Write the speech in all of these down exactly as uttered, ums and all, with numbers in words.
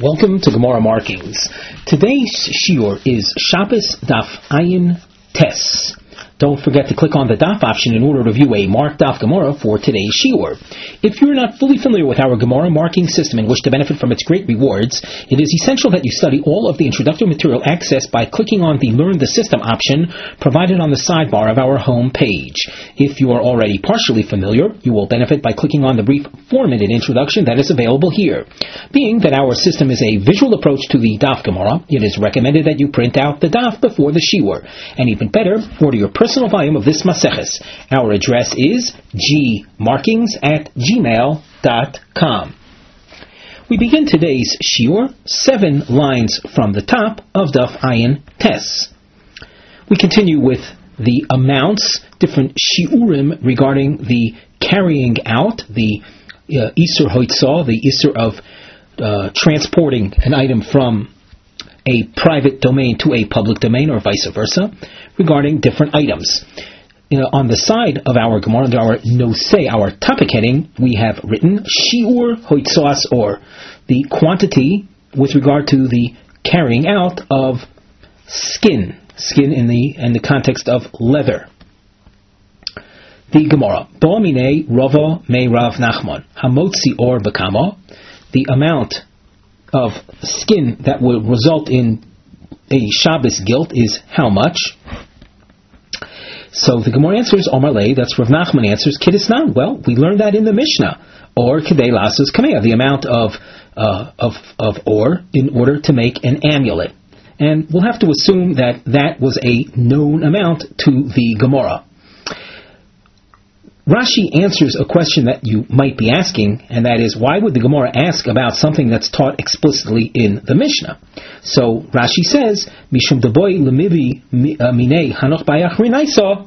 Welcome to Gemara Markings. Today's shiur is Shabbos Daf Ayin Tes. Don't forget to click on the Daf option in order to view a marked Daf Gemara for today's shiur. If you're not fully familiar with our Gemara marking system and wish to benefit from its great rewards, it is essential that you study all of the introductory material accessed by clicking on the Learn the System option provided on the sidebar of our home page. If you are already partially familiar, you will benefit by clicking on the brief four-minute introduction that is available here. Being that our system is a visual approach to the Daf Gemara, it is recommended that you print out the Daf before the shiur. And even better, order your personal volume of this Maseches. Our address is gmarkings at gmail dot com. We begin today's shiur seven lines from the top of Daf Ayin Tes. We continue with the amounts, different shiurim regarding the carrying out, the uh, Isur Hoitzah, the Isur of uh, transporting an item from a private domain to a public domain, or vice versa, regarding different items. You know, on the side of our Gemara, under our Nosei, our topic heading, we have written Shiur Hoitzas, or the quantity with regard to the carrying out of skin, skin in the in the context of leather. The Gemara, Bo'amine Rava Me Rav Nachman, Hamotzi or Bekama, the amount of skin that will result in a Shabbos guilt is how much? So the Gemara answers, Omar Lei, that's Rav Nachman answers, Kidisnan. Well, we learned that in the Mishnah. Or Kedei Lasos Kameya, the amount of, uh, of, of ore in order to make an amulet. And we'll have to assume that that was a known amount to the Gemara. Rashi answers a question that you might be asking, and that is, why would the Gemara ask about something that's taught explicitly in the Mishnah? So Rashi says, Mishum deboy lemivi minei hanoch bayach rinaisa.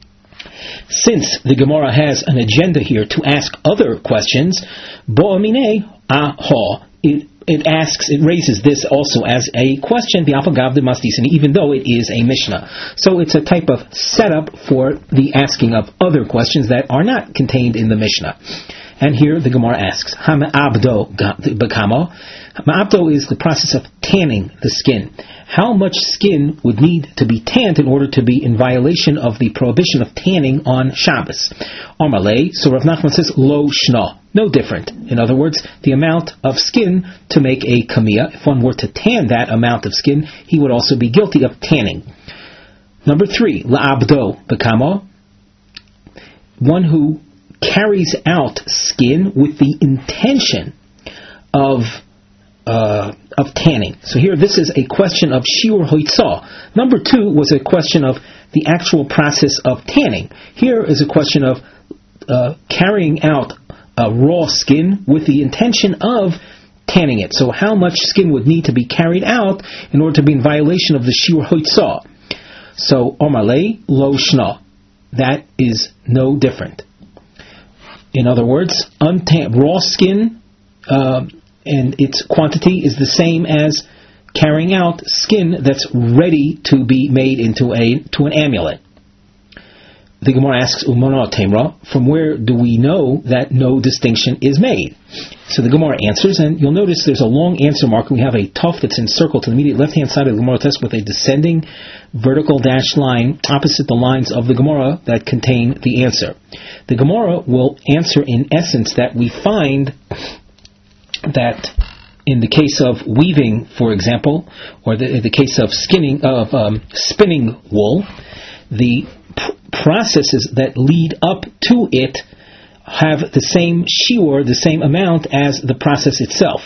Since the Gemara has an agenda here to ask other questions, bo minei aha, it it asks, it raises this also as a question, the Apagav de Mastis, even though it is a Mishnah. So it's a type of setup for the asking of other questions that are not contained in the Mishnah. And here the Gemara asks, Hama'abdo Bekamo. Ma'abdo is the process of tanning the skin. How much skin would need to be tanned in order to be in violation of the prohibition of tanning on Shabbos? Amalei, so Rav Nachman says, Lo Shna. No different. In other words, the amount of skin to make a kamiyah. If one were to tan that amount of skin, he would also be guilty of tanning. Number three, La'abdo Bekamo. One who carries out skin with the intention of uh, of tanning. So here, this is a question of shiur hoitzah. Number two was a question of the actual process of tanning. Here is a question of uh, carrying out uh, raw skin with the intention of tanning it. So how much skin would need to be carried out in order to be in violation of the shiur hoitzah? So omalei lo shna. That is no different. In other words, untan- raw skin uh, and its quantity is the same as carrying out skin that's ready to be made into a to an amulet. The Gemara asks, Umana Temra, from where do we know that no distinction is made? So the Gemara answers, and you'll notice there's a long answer mark. We have a tuf that's encircled to the immediate left-hand side of the Gemara text with a descending vertical dashed line opposite the lines of the Gemara that contain the answer. The Gemara will answer in essence that we find that in the case of weaving, for example, or the, the case of skinning of um, spinning wool, the pr- processes that lead up to it have the same shiur, the same amount as the process itself.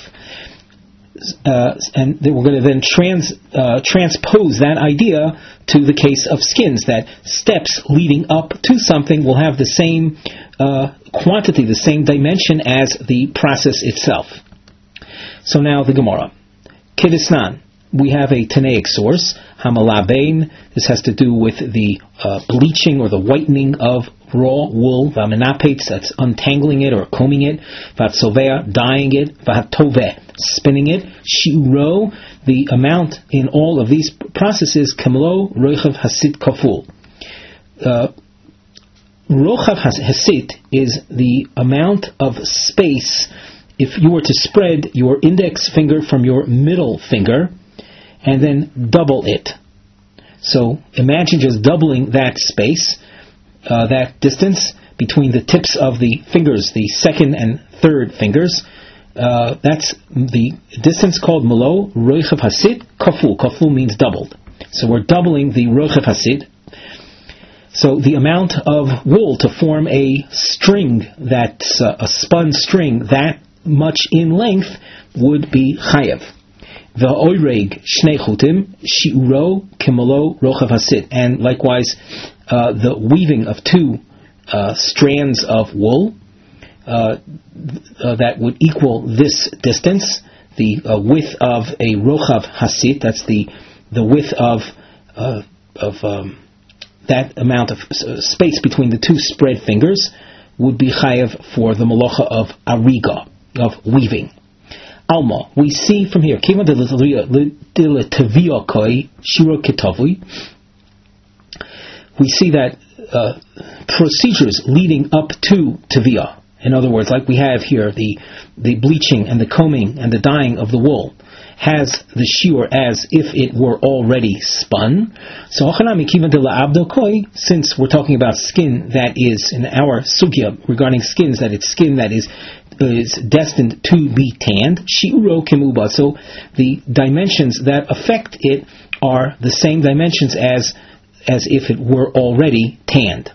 Uh, and we're going to then trans, uh, transpose that idea to the case of skins, that steps leading up to something will have the same uh, quantity, the same dimension as the process itself. So now the Gemara. Kidisnan. We have a Tanaic source, Hamalabein. This has to do with the uh, bleaching or the whitening of raw wool. Vamenapetz, that's untangling it or combing it. Vatsovea, dyeing it. Vatove, spinning it. Shiuro, the amount in all of these processes, Kamlo Roichav Hasit Kaful. Uh, Rochav Hasit is the amount of space if you were to spread your index finger from your middle finger and then double it. So imagine just doubling that space, uh, that distance between the tips of the fingers, the second and third fingers. Uh, that's the distance called Malo Roichav Hasid Kaful. Kaful means doubled. So we're doubling the Roichav Hasid. So the amount of wool to form a string, that's uh, a spun string, that much in length would be chayav. V'oireg shnei chutim shiuro kemalo rochav hasid. And likewise, uh, the weaving of two uh, strands of wool uh, uh, that would equal this distance, the uh, width of a rochav hasid. That's the the width of uh, of um, that amount of uh, space between the two spread fingers would be chayav for the malacha of ariga, of weaving. Alma, we see from here, we see that uh, procedures leading up to teviyah, in other words, like we have here, the the bleaching and the combing and the dyeing of the wool, has the shiur as if it were already spun. So, since we're talking about skin that is, in our sugya regarding skins, that it's skin that is is destined to be tanned, shiuro kimuba. So the dimensions that affect it are the same dimensions as as if it were already tanned.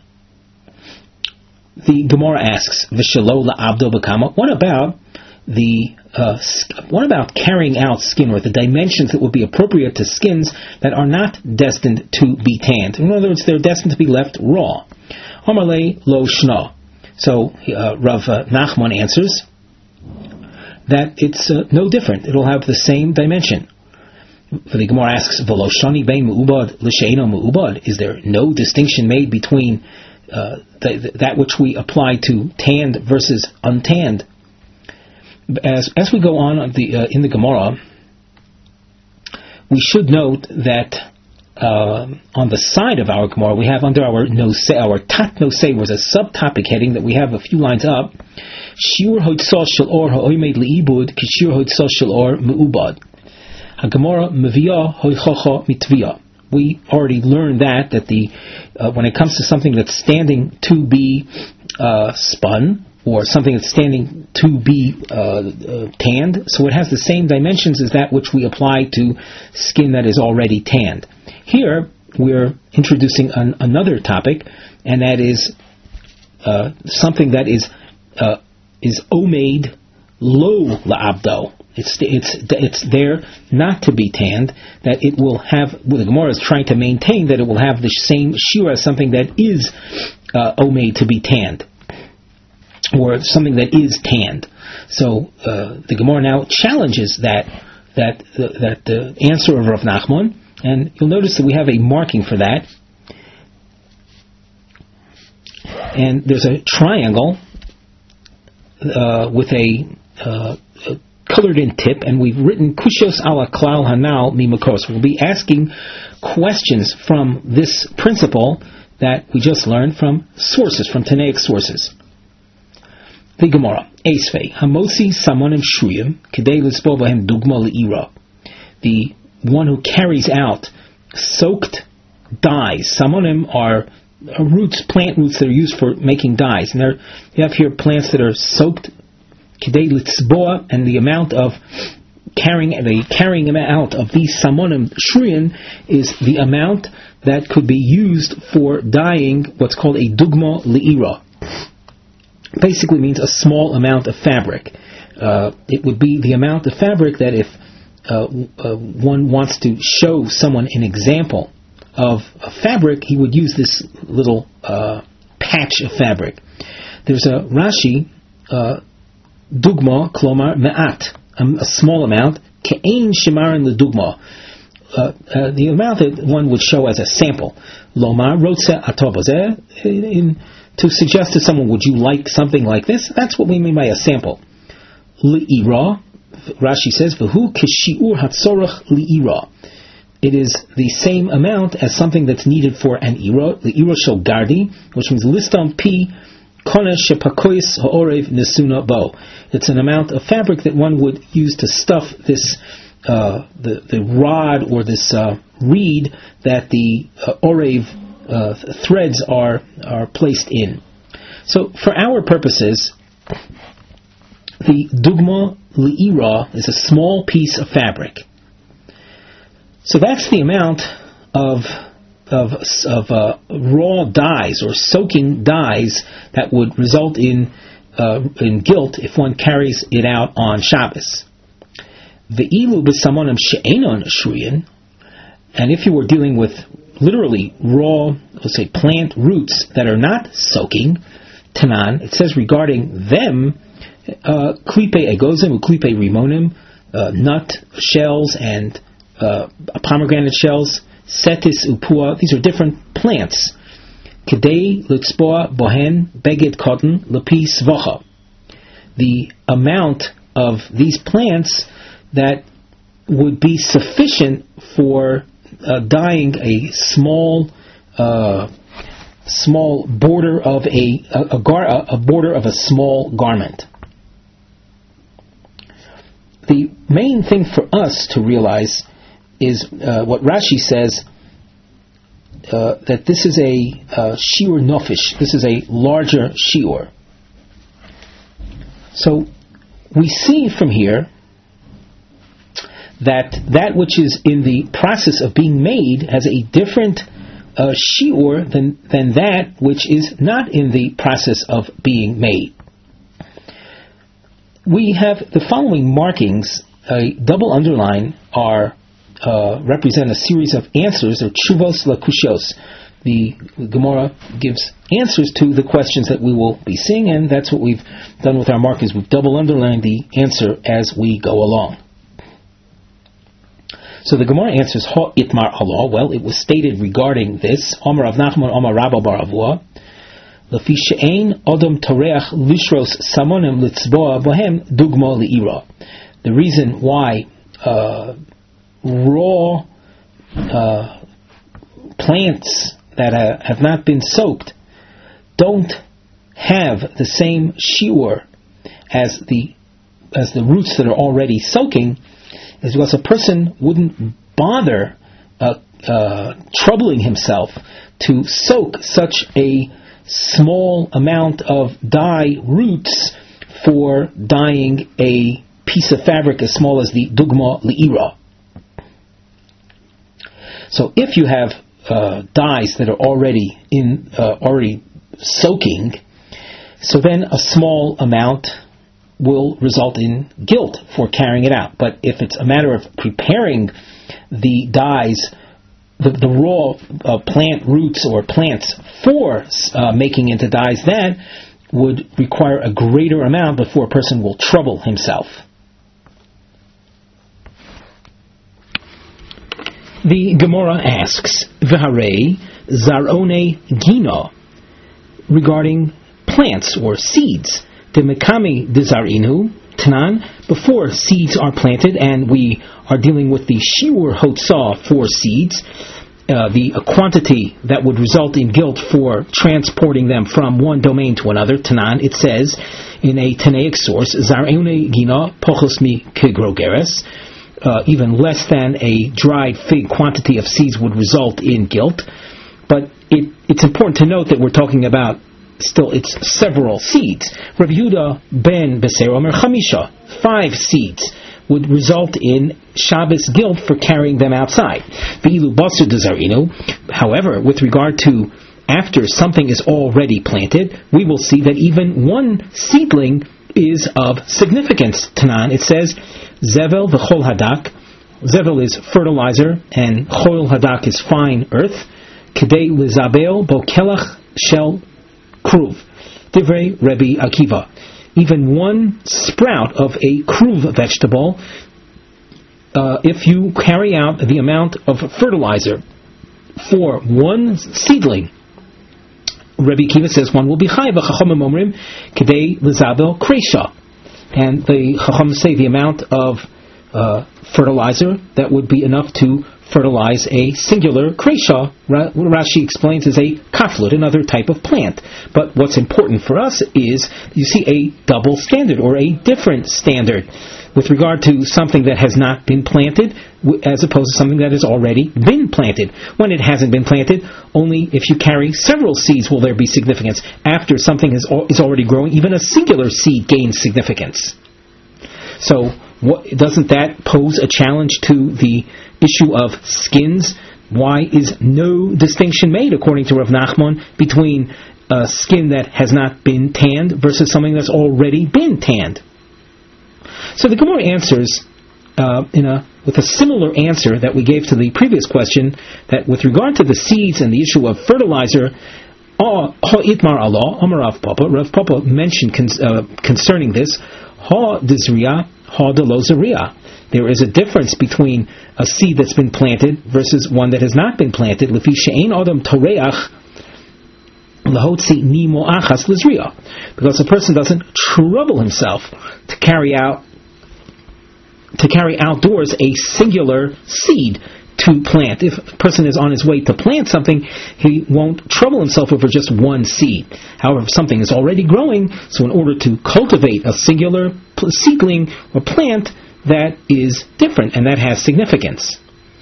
The Gemara asks, V'shelo la'abdo b'kama. What about the uh, what about carrying out skin, or the dimensions that would be appropriate to skins that are not destined to be tanned? In other words, they're destined to be left raw. Amarle lo shna. So uh, Rav uh, Nachman answers that it's uh, no different. It'll have the same dimension. The Gemara asks, V'lo shani bein me'ubad l'she'eno me'ubad. Is there no distinction made between uh, the, that which we apply to tanned versus untanned? As as we go on the, uh, in the Gemara, we should note that Uh, on the side of our Gemara, we have under our nosei, our tat nosei was a subtopic heading that we have a few lines up. Shiur hoitzah shel or ha'oimed liibud kishiur hoitzah shel or me'ubad. HaGemara meviyah hoichacha mitviyah. We already learned that that the uh, when it comes to something that's standing to be uh, spun, or something that's standing to be uh, uh, tanned, so it has the same dimensions as that which we apply to skin that is already tanned. Here, we're introducing an, another topic, and that is uh, something that is uh, is omeid lo la'abdo. It's it's it's there not to be tanned. That it will have. Well, the Gemara is trying to maintain that it will have the same shiur as something that is uh, omeid to be tanned, or something that is tanned. So uh, the Gemara now challenges that that uh, that the answer of Rav Nachman. And you'll notice that we have a marking for that. And there's a triangle uh, with a, uh, a colored-in tip, and we've written Kushos ala klal hanal mimakos. We'll be asking questions from this principle that we just learned from sources, from Tanaic sources. The Gemara, Esvei, Hamosi samonim shuyim, kedei lispo bahem dugma le'ira. The one who carries out soaked dyes. Samonim are roots, plant roots that are used for making dyes. And there you have here plants that are soaked, kidei litzboa, and the amount of carrying the carrying out of these samonim shruyin is the amount that could be used for dyeing what's called a dugma li'ira. Basically means a small amount of fabric. Uh, it would be the amount of fabric that if Uh, uh, one wants to show someone an example of a fabric, he would use this little uh, patch of fabric. There's a Rashi, uh, dugma klomar me'at, a small amount, ke'ein shimarin ledugma, the amount that one would show as a sample. Lomar rotze atobozeh, to suggest to someone, would you like something like this? That's what we mean by a sample. Le'ira, Rashi says, "V'hu kishiur hatzorach li'ira." It is the same amount as something that's needed for an ira, the ira shel gardi, which means listam pi Kona shepakois ha'orev nesuna bo. It's an amount of fabric that one would use to stuff this uh, the the rod or this uh, reed that the uh, orev uh, threads are are placed in. So, for our purposes, the dugma li'ira is a small piece of fabric. So that's the amount of of of uh, raw dyes or soaking dyes that would result in uh, in guilt if one carries it out on Shabbos. Ve'ilu b'samonim she'enon shruyin, and if you were dealing with literally raw, let's say, plant roots that are not soaking, Tanan, it says regarding them, klipe egozim uklipe rimonim, nut shells and uh, pomegranate shells, setis upua, these are different plants. Kedei litzboa bohen beged cotton lepi svocha. The amount of these plants that would be sufficient for uh, dyeing a small uh, small border of a a, a, gar, a border of a small garment. The main thing for us to realize is uh, what Rashi says, uh, that this is a uh, shiur nofish. This is a larger shiur. So we see from here that that which is in the process of being made has a different uh, shiur than, than that which is not in the process of being made. We have the following markings. A double underline are uh, represent a series of answers, or tshuvos lakushos. The Gemara gives answers to the questions that we will be seeing, and that's what we've done with our markings. We've double underlined the answer as we go along. So the Gemara answers, Ha itmar Allah. Well, it was stated regarding this, Omar Rav Nachman, Omar Rabba bar Avua, Lefi she'ein odom toreach lishros samonim litzboa bohem dugma li'ira. The reason why uh, raw uh, plants that uh, have not been soaked don't have the same shiur as the as the roots that are already soaking is because a person wouldn't bother uh, uh, troubling himself to soak such a small amount of dye roots for dyeing a piece of fabric as small as the dugma li'ira. So if you have uh, dyes that are already in uh, already soaking, so then a small amount will result in guilt for carrying it out. But if it's a matter of preparing the dyes, the, the raw uh, plant roots or plants for uh, making into dyes, that would require a greater amount before a person will trouble himself. The Gemara asks, V'harei zarone gino, regarding plants or seeds. The mekami dezarinu tanan, before seeds are planted, and we are dealing with the shiur hotzah for seeds, uh, the a quantity that would result in guilt for transporting them from one domain to another. Tanan, it says in a Tanaic source, zarone gina pochos mi kegrogeres. Uh, even less than a dried fig quantity of seeds would result in guilt. But it, it's important to note that we're talking about still it's several seeds. Rav Yehuda ben Beser Omer Chamisha, five seeds would result in Shabbos guilt for carrying them outside. Ve'ilu basar dezarinu. However, with regard to after something is already planted, we will see that even one seedling is of significance. Tanan, it says, Zevel v'chol hadak. Zevel is fertilizer, and chol hadak is fine earth. Kedei lizabel bo kelach shel kruv. Divrei Rebbe Akiva. Even one sprout of a kruv vegetable, uh, if you carry out the amount of fertilizer for one seedling, Rebbe Akiva says one will be chai. V'chachamim omrim kedei lizabel kresha. And the Chacham say the amount of uh, fertilizer that would be enough to fertilize a singular kresha. Rashi explains is a kaflut, another type of plant. But what's important for us is you see a double standard or a different standard with regard to something that has not been planted as opposed to something that has already been planted. When it hasn't been planted, only if you carry several seeds will there be significance. After something is, is already growing, even a singular seed gains significance. So what, doesn't that pose a challenge to the issue of skins? Why is no distinction made, according to Rav Nachman, between a skin that has not been tanned versus something that's already been tanned? So the Gemara answers uh, in a with a similar answer that we gave to the previous question, that with regard to the seeds and the issue of fertilizer, Ha itmar Allah, Amar Rav Papa, Rav Papa mentioned con- uh, concerning this, Ha dizriya, Ha de lo zriya. There is a difference between a seed that's been planted versus one that has not been planted. Lefi she'ein adam toreach lahotzi nimo achas lizriya, because a person doesn't trouble himself to carry out to carry outdoors a singular seed to plant. If a person is on his way to plant something, he won't trouble himself over just one seed. However, if something is already growing, so in order to cultivate a singular seedling or plant, that is different, and that has significance.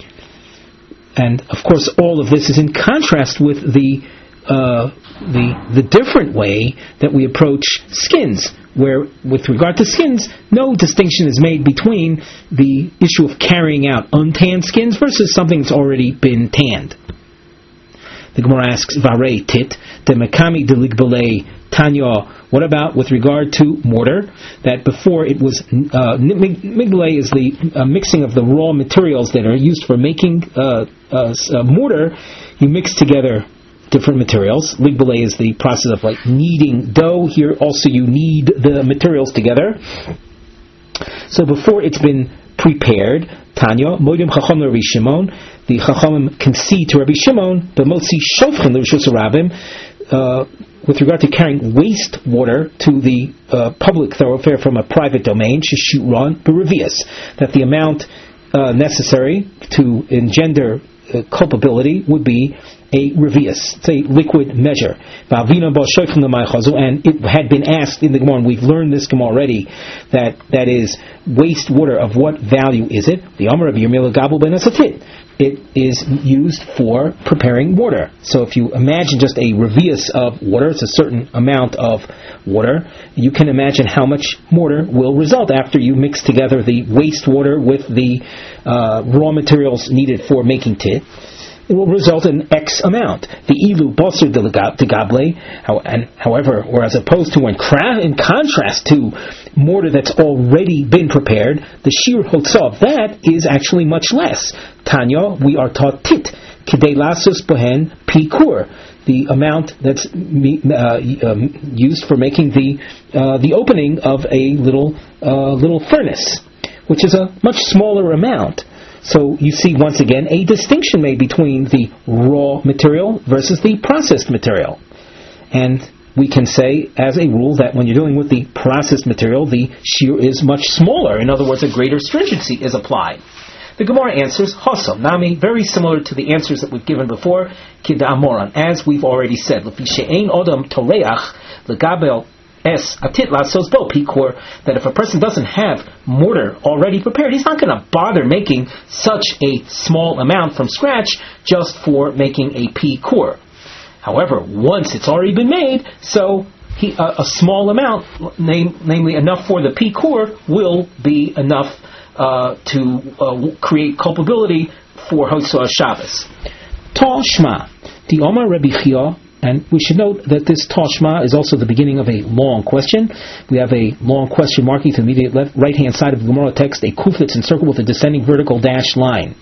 And of course, all of this is in contrast with the uh, the the different way that we approach skins, where with regard to skins, no distinction is made between the issue of carrying out untanned skins versus something that's already been tanned. The Gemara asks, Varei tit, de mekami de ligbale tanya. What about with regard to mortar? That before it was, uh, migbale is the uh, mixing of the raw materials that are used for making uh, uh, uh, mortar. You mix together different materials. Ligbale is the process of like kneading dough. Here also you knead the materials together. So before it's been prepared, Tanya, Modim Chacham Rabbi Shimon, the Chachamim concede to Rabbi Shimon, but Motzi Shofchen L'Rishus Rabim, with regard to carrying waste water to the uh, public thoroughfare from a private domain, Shishutron B'Revius, that the amount uh, necessary to engender uh, culpability would be a revius. It's a liquid measure. And it had been asked in the Gemara, and we've learned this Gemara already, that that is waste water. Of what value is it? The Amar of Yirmiyah Gabel ben Asatit. It is used for preparing water. So if you imagine just a revius of water, it's a certain amount of water, you can imagine how much mortar will result after you mix together the waste water with the uh, raw materials needed for making tit. It will result in X amount. The ilu bosser de gable, and however, or as opposed to, in, cra- in contrast to mortar that's already been prepared, the shir hotzah of that is actually much less. Tanya, we are taught tit, kidei lasos bohen pikur, the amount that's uh, um, used for making the uh, the opening of a little uh, little furnace, which is a much smaller amount. So you see, once again, a distinction made between the raw material versus the processed material. And we can say, as a rule, that when you're dealing with the processed material, the shear is much smaller. In other words, a greater stringency is applied. The Gemara answers, Hosso, Nami, very similar to the answers that we've given before, Kida Amoran, as we've already said, L'fishe'ein odam toreach l'gabel Es atit lasos bo pikor, that if a person doesn't have mortar already prepared, he's not going to bother making such a small amount from scratch just for making a pikor. However, once it's already been made, so he, uh, a small amount, name, namely enough for the pikor, will be enough uh, to uh, create culpability for Hotzah Shabbos. Tal Shma, the Omar Rabbi Chia. And we should note that this Tashma is also the beginning of a long question. We have a long question marking to the immediate left, right-hand side of the Gemara text, a kuf that's encircled with a descending vertical dash line.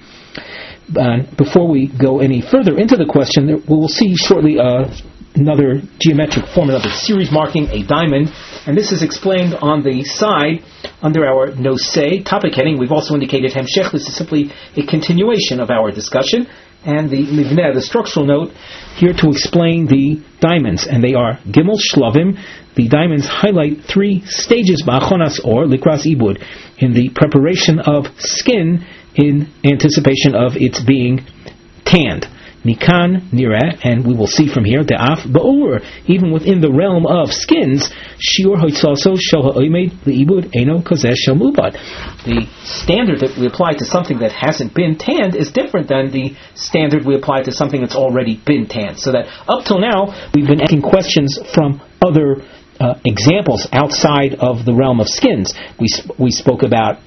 And before we go any further into the question, we will see shortly uh, another geometric form, another series marking, a diamond. And this is explained on the side under our nosei topic heading. We've also indicated hemshech. This is simply a continuation of our discussion. And the livneh, the structural note, here to explain the diamonds. And they are Gimel Shlavim. The diamonds highlight three stages, Ba'achonas or Likras Ibud, in the preparation of skin in anticipation of its being tanned. Mikan nireh, and we will see from here, de'af ba'ur, even within the realm of skins, shiur hoitzaso shel ha'oimed le'ibud eno kazeh shel mubad. The standard that we apply to something that hasn't been tanned is different than the standard we apply to something that's already been tanned. So that up till now, we've been asking questions from other uh, examples outside of the realm of skins. We sp- we spoke about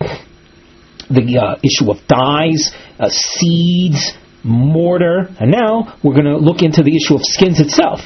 the uh, issue of dyes, uh, seeds, mortar, and now we're going to look into the issue of skins itself.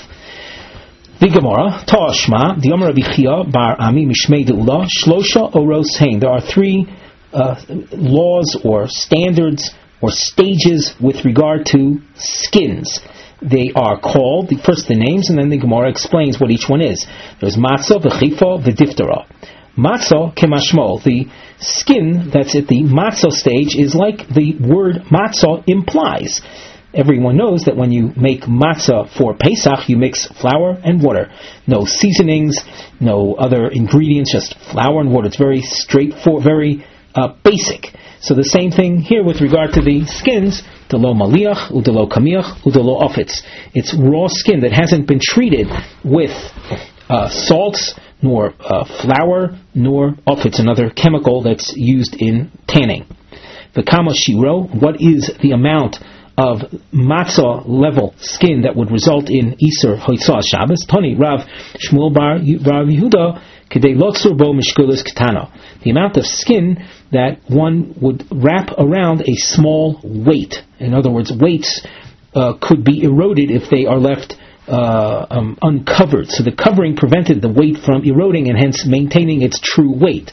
The Gemara, Ta'ashma, the Amar Rabbi Chia Bar Ami Mishmei De'ula, Shlosha Oros Hein. There are three uh, laws or standards or stages with regard to skins. They are called, the first the names, and then the Gemara explains what each one is. There's Matzah, V'chifa, V'diftara. Matzah kemashmo, the skin that's at the matzah stage is like the word matzah implies. Everyone knows that when you make matzah for Pesach, you mix flour and water. No seasonings, no other ingredients, just flour and water. It's very straightforward, very uh, basic. So the same thing here with regard to the skins, delo maliach, udelo kamiach, udelo ofitz. It's raw skin that hasn't been treated with uh, salts, nor uh, flour, nor ofitz, another chemical that's used in tanning. The kama shiro, what is the amount of matzah level skin that would result in Isur Hoitzah Shabbos? Tani Rav Shmuel Bar Rav Yehuda Kedei Lotzur Bo Mishkulas Ketana. The amount of skin that one would wrap around a small weight. In other words, weights uh, could be eroded if they are left Uh, um, uncovered. So the covering prevented the weight from eroding and hence maintaining its true weight.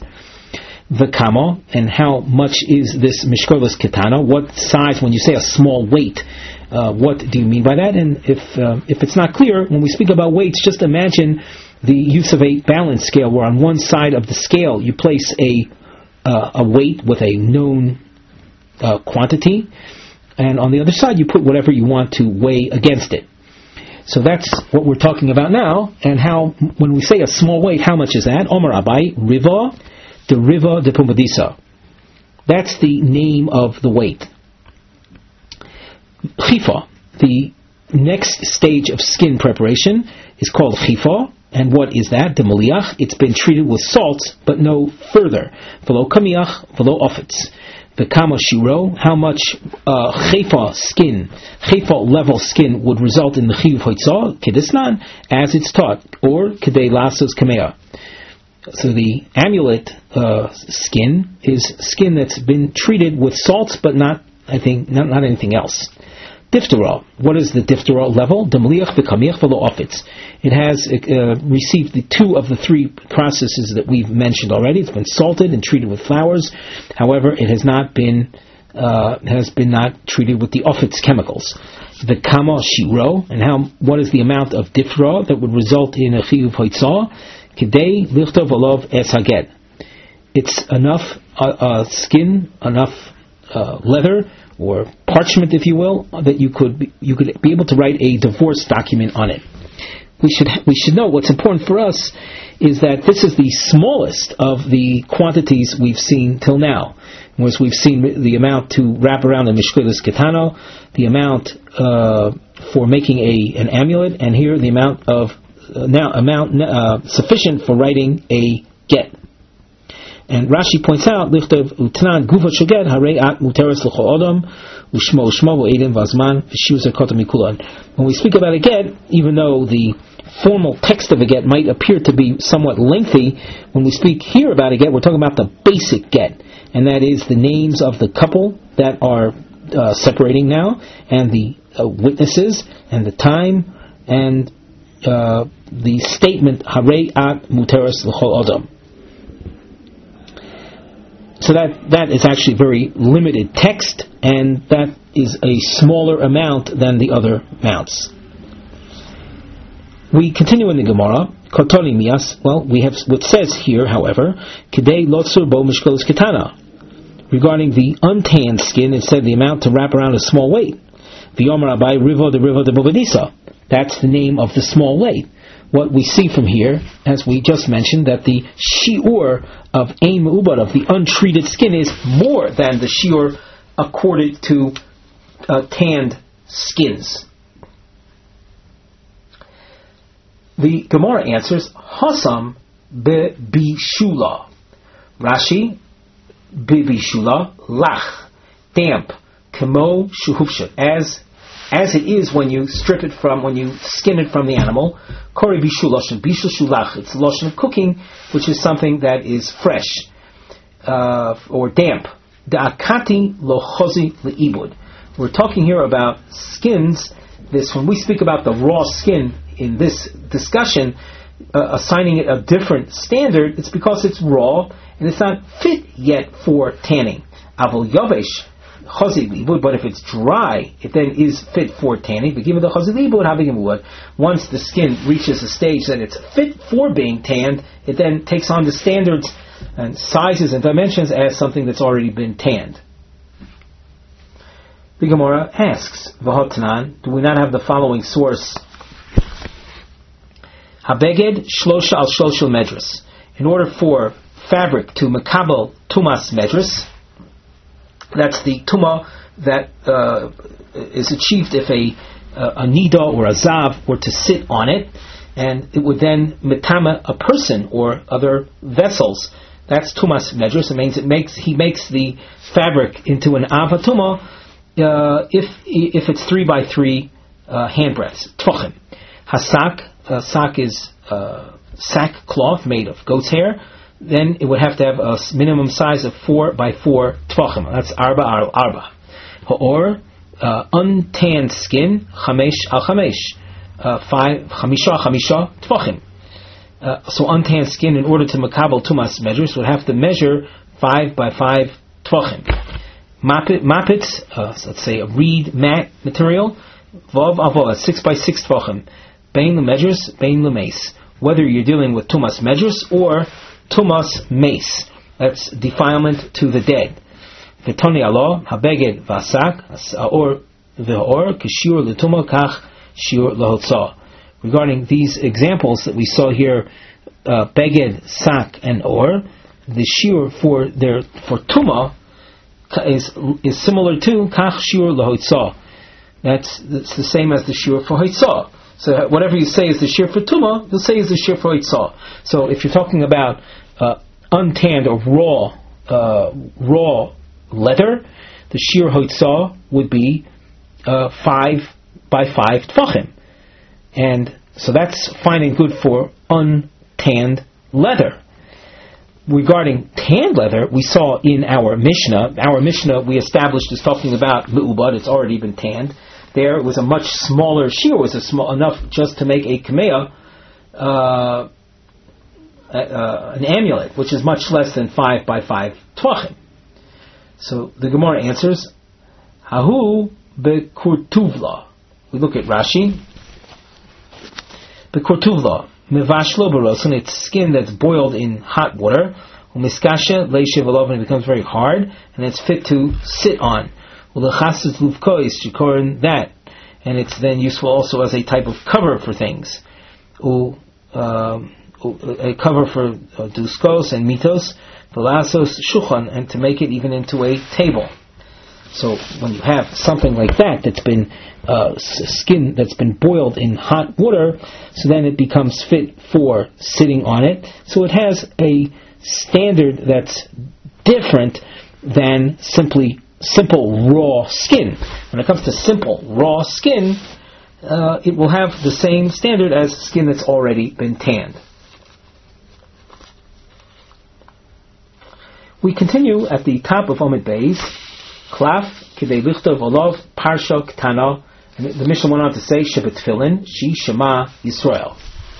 V'kama, and how much is this mishkolos ketana? What size, when you say a small weight, uh, what do you mean by that? And if uh, if it's not clear, when we speak about weights, just imagine the use of a balance scale, where on one side of the scale you place a uh, a weight with a known uh, quantity, and on the other side you put whatever you want to weigh against it. So that's what we're talking about now, and how, when we say a small weight, how much is that? Omar Abai, Riva, the Riva de Pumbedisa. That's the name of the weight. Chifa, the next stage of skin preparation, is called chifa, and what is that? The maliach, it's been treated with salts, but no further. Velo kamiach, velo ofitz. The kama shiro, how much uh, chefa skin, chefa level skin would result in the chiyuv hoitzah, kedisnan, as it's taught, or kedei lasos kamea. So the amulet uh, skin is skin that's been treated with salts, but not, I think, not, not anything else. Diphthera, what is the diphthera level? Demliach v'kamiach v'lo ofitz. It has uh, received the two of the three processes that we've mentioned already. It's been salted and treated with flowers. However, it has not been uh, has been not treated with the ofitz chemicals. The kama shiro, and how what is the amount of diphthera that would result in a chiyuv hoitzah? Kidei lichtov olav es haget. It's enough uh, uh, skin, enough uh, leather, or parchment, if you will, that you could be, you could be able to write a divorce document on it. We should we should know what's important for us is that this is the smallest of the quantities we've seen till now. Whereas we've seen the amount to wrap around a mishkulas ketano, the amount uh, for making a an amulet, and here the amount of uh, now amount uh, sufficient for writing a get. And Rashi points out, Lichtav utnan guva shoget harei at muteres l'chol odom ushmo ushmo v'edim v'azman v'shiur zerkot mikulan. When we speak about a get, even though the formal text of a get might appear to be somewhat lengthy, when we speak here about a get, we're talking about the basic get, and that is the names of the couple that are uh, separating now, and the uh, witnesses, and the time, and uh, the statement harei at muteres l'chol odom. So that, that is actually very limited text, and that is a smaller amount than the other amounts. We continue in the Gemara. Kotoni mias. Well, we have what says here, however, Kedei lotzur bo mishkolos ketana. Regarding the untanned skin, it said the amount to wrap around a small weight. V'yomer abai rivo de rivo de bovadisa. That's the name of the small weight. What we see from here, as we just mentioned, that the shiur of ein me'ubad, of the untreated skin, is more than the shiur accorded to uh, tanned skins. The Gemara answers, Hasam be-bishula. Rashi, be-bishula, lach, damp, kemo shuhufshat, as as it is when you strip it from, when you skin it from the animal. Kori bishul loshen, bishul shulach, it's loshen of cooking, which is something that is fresh, uh, or damp. Da'akati lo chozi le'ibud. We're talking here about skins. This, when we speak about the raw skin in this discussion, uh, assigning it a different standard, it's because it's raw and it's not fit yet for tanning. Avol yavesh chazi libud, but if it's dry, it then is fit for tanning. But given the chazi libud, having once the skin reaches a stage that it's fit for being tanned, it then takes on the standards and sizes and dimensions as something that's already been tanned. The Gemara asks, V'hotanan, do we not have the following source? Habeged shlosha al shloshel medras. In order for fabric to makabel tumas medras, that's the tuma that uh, is achieved if a uh, a nida or a zav were to sit on it, and it would then metama a person or other vessels. That's tumas medras. It means it makes he makes the fabric into an avatuma uh, if if it's three by three uh, handbreadths. Tvachim. Hasak, uh, sak is uh, sack cloth made of goat's hair. Then it would have to have a minimum size of four by four tvachim. That's arba al arba. Or uh, untanned skin, chamesh al chamesh, uh, five chamisha chamisha tvachim. Uh, so untanned skin, in order to makabel tumas measures, would have to measure five by five tvachim. Mapit, mapits, uh, let's say a reed mat material, vav avov, six by six tvachim. Bein the measures, bein the mace. Whether you're dealing with tumas measures or tumas mace, that's defilement to the dead. V'toni alo habeged vasak or v'or k'shiur l'tuma kach shiur l'hotzah. Regarding these examples that we saw here, uh, beged, sak, and or, the shiur for their for tuma is is similar to kach shiur l'hotzah. That's that's the same as the shiur for hotzah. So whatever you say is the shiur for tuma, you'll say is the shiur for hotzah. So if you're talking about uh, untanned or raw uh, raw leather, the shiur hotzah would be uh, five by five tvachim. And so that's fine and good for untanned leather. Regarding tanned leather, we saw in our Mishnah, our Mishnah we established is talking about le'ubad, it's already been tanned. There it was a much smaller shear, was a small enough just to make a kameah, uh, uh, an amulet, which is much less than five by five tvachim. So the Gemara answers, Hahu bekurtuvla. We look at Rashi. Bekurtuvla, mevashlo barosan, it's skin that's boiled in hot water. Umiskasha leishiv alov, and it becomes very hard, and it's fit to sit on. Ulechasut luvkois shikorin, that, and it's then useful also as a type of cover for things. U, um, a cover for uh, duskos and mitos, velasos shulchan, and to make it even into a table. So when you have something like that that's been uh, skin that's been boiled in hot water, so then it becomes fit for sitting on it. So it has a standard that's different than simply simple raw skin. When it comes to simple raw skin, uh, it will have the same standard as skin that's already been tanned. We continue at the top of Omid Beis. Klaf kidei lichtov olav parsha ktana, and the Mishnah went on to say Shabbat Tefillin Shi Shema Yisrael.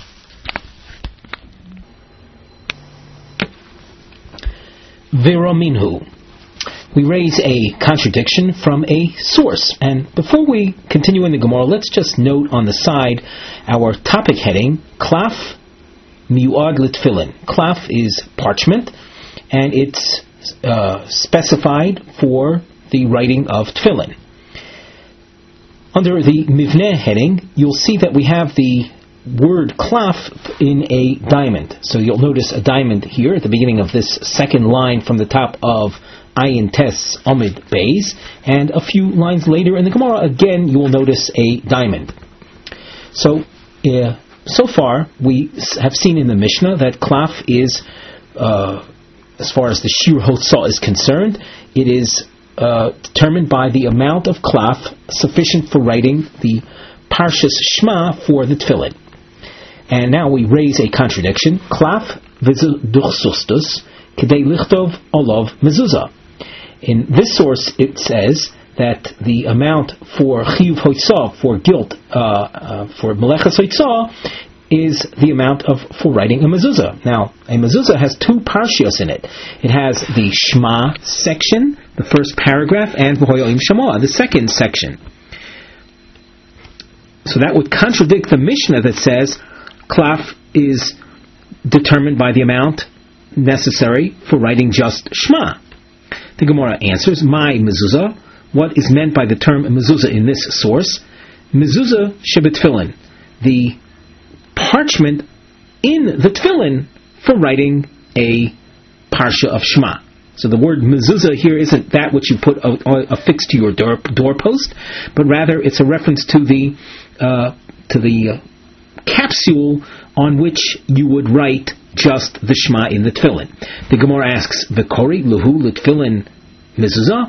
Viraminhu. We raise a contradiction from a source, and before we continue in the Gemara, let's just note on the side our topic heading Klaf miuad l'tefillin. Klaf is parchment, and it's uh, specified for the writing of tefillin. Under the Mivneh heading, you'll see that we have the word klaf in a diamond. So you'll notice a diamond here at the beginning of this second line from the top of Ayin Tes Omid Beis, and a few lines later in the Gemara, again, you will notice a diamond. So, uh, so far, we have seen in the Mishnah that klaf is, uh, as far as the Shir Hotzah is concerned, it is uh, determined by the amount of klaf sufficient for writing the Parshas Shema for the Tefillin. And now we raise a contradiction. Klaf v'duchsustus k'dei lichtov olav mezuzah. In this source, it says that the amount for chiyuv hoitzah, for guilt, uh, uh, for melechas hoitzah, is the amount of for writing a mezuzah. Now, a mezuzah has two parshios in it. It has the Shema section, the first paragraph, and v'hoyoim Shema, the second section. So that would contradict the Mishnah that says klaf is determined by the amount necessary for writing just Shema. The Gemara answers, my mezuzah, what is meant by the term mezuzah in this source? Mezuzah shebet tefillin, the parchment in the tefillin for writing a parsha of Shema. So the word mezuzah here isn't that which you put affixed to your door, doorpost, but rather it's a reference to the uh, to the uh, capsule on which you would write just the Shema in the tefillin. The Gemara asks, "V'kori luhu l'tefillin mezuzah?"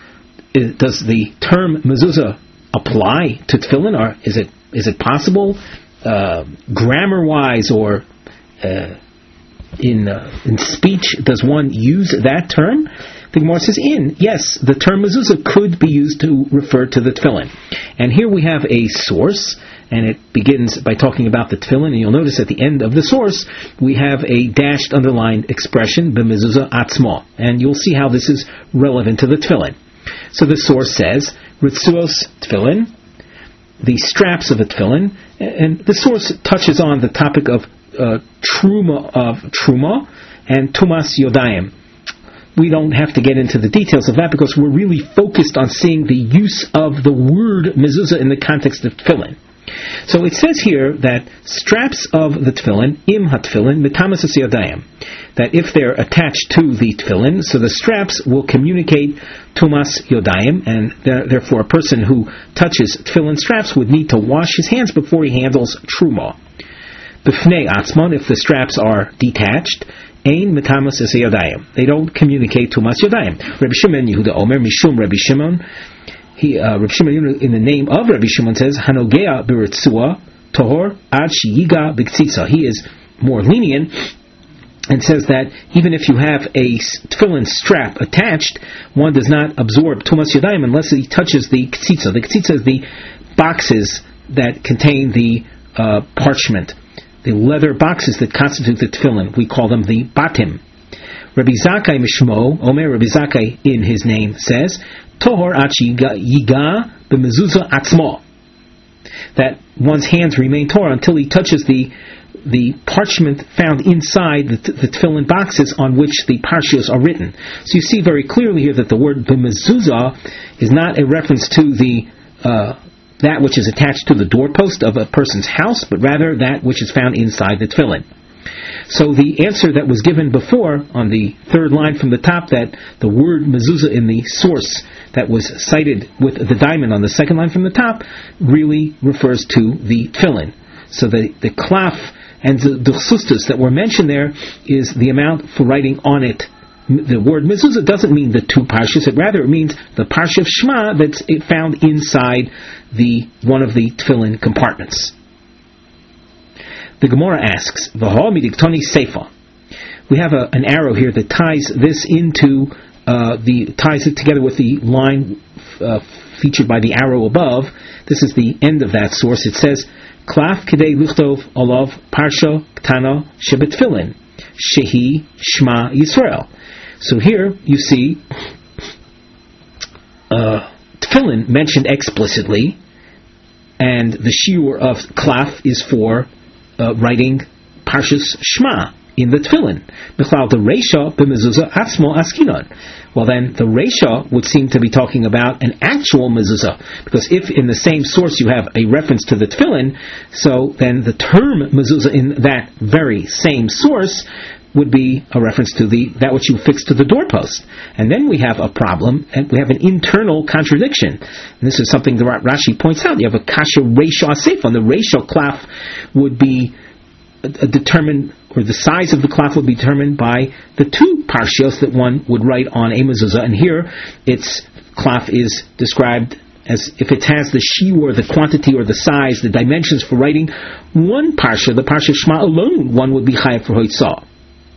Does the term mezuzah apply to tefillin, or is it is it possible, uh, grammar-wise or uh, in uh, in speech, does one use that term? The Gemara says, "In yes, the term mezuzah could be used to refer to the tefillin." And here we have a source. And it begins by talking about the tefillin, and you'll notice at the end of the source we have a dashed underlined expression, b'mezuzah atzma, and you'll see how this is relevant to the tefillin. So the source says, ritzuos tefillin, the straps of the tefillin, and the source touches on the topic of uh, truma of truma and tumas yodayim. We don't have to get into the details of that because we're really focused on seeing the use of the word mezuzah in the context of tefillin. So it says here that straps of the tefillin, im ha-tefillin, mitamas yodayim, that if they're attached to the tefillin, so the straps will communicate tumas yodayim, and therefore a person who touches tefillin straps would need to wash his hands before he handles truma. B'fnei atzmon, if the straps are detached, ein mitamas yodayim, they don't communicate tumas yodayim. Rabbi Shimon Yehuda Omer, mishum Rabbi Shimon, He, uh, Rabbi Shimon, in the name of Rabbi Shimon, says, Hanogea b'ritzua tohor ad sheyiga b'ktzitza. He is more lenient and says that even if you have a tefillin strap attached, one does not absorb tumas yadayim unless he touches the ktzitza. The ktzitza is the boxes that contain the uh, parchment, the leather boxes that constitute the tefillin. We call them the batim. Rabbi Zakkai Mishmo, Omer Rabbi Zakkai in his name, says, Tohor achi yiga b'mezuzah atzmo, that one's hands remain torah until he touches the the parchment found inside the, the tefillin boxes on which the parshios are written. So you see very clearly here that the word b'mezuzah is not a reference to the uh, that which is attached to the doorpost of a person's house, but rather that which is found inside the tefillin. So the answer that was given before on the third line from the top, that the word mezuzah in the source that was cited with the diamond on the second line from the top really refers to the tefillin. So the, the klaf and the duchsustus that were mentioned there is the amount for writing on it. The word mezuzah doesn't mean the two parshas, it rather means the parsha of Shema that's found inside the one of the tefillin compartments. The Gemara asks, V'ho midiktoni seifa. We have a, an arrow here that ties this into uh, the ties it together with the line uh, featured by the arrow above. This is the end of that source. It says, Klaf kidei lichtov olav parsha ktana shebet tefillin shehi Shema Yisrael. So here you see uh, tefillin mentioned explicitly, and the shiur of klaf is for Uh, writing Parshas Shema, in the tefillin. Bichlal the reisha b'mezuzah atzmo askinon. Well, then the reisha would seem to be talking about an actual mezuzah, because if in the same source you have a reference to the tefillin, so then the term mezuzah in that very same source would be a reference to the that which you fixed to the doorpost. And then we have a problem, and we have an internal contradiction. And this is something that Rashi points out. You have a kasha reisha asif. On the reisha klaf would be a, a determined, or the size of the klaf would be determined by the two parshios that one would write on a mezuzah. And here, its klaf is described as if it has the shiur, the quantity or the size, the dimensions for writing one parsha, the parsha Shema alone, one would be chayav for hoitzah.